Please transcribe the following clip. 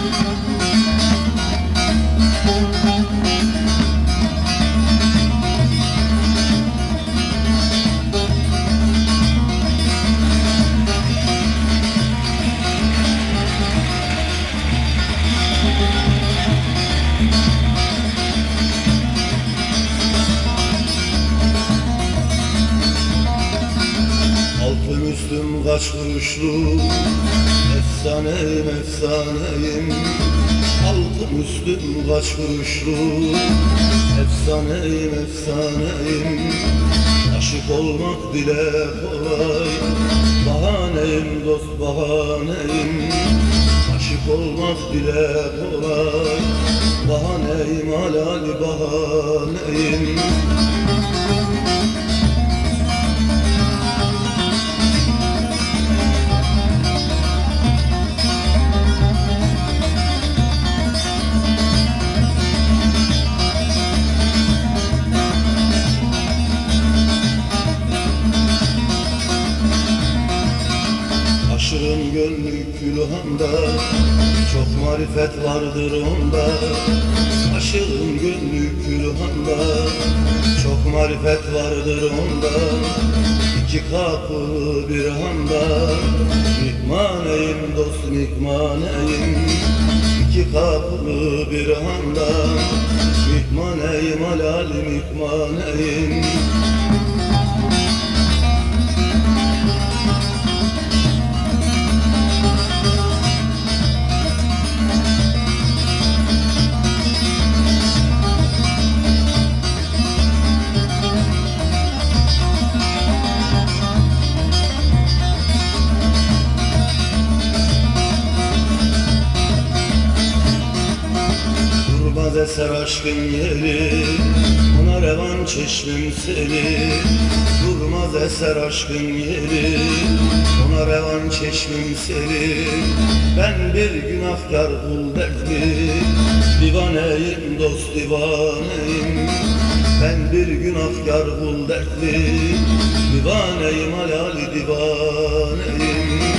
Altın üstüm kaç kuruşlu, efsaneyim efsaneyim. Altın üstüm kaç kuruşlu, efsaneyim efsaneyim. Aşık olmak dile kolay, bahaneyim dost bahaneyim. Aşık olmak dile kolay, bahaneyim halali bahaneyim. Aşığın gönlü külhanda, çok marifet vardır onda. Aşığın gönlü külhanda, çok marifet vardır onda. İki kapı bir handa, mihmaneyim dost mihmaneyim. İki kapı bir handa, mihmaneyim halali mihmaneyim. Durmaz eser aşkın yeri, ona revan çeşmim seli. Durmaz eser aşkın yeri, ona revan çeşmim seli. Ben bir günahkar kul dertli, divaneyim dost divaneyim. Ben bir günahkar kul dertli, divaneyim halali divaneyim.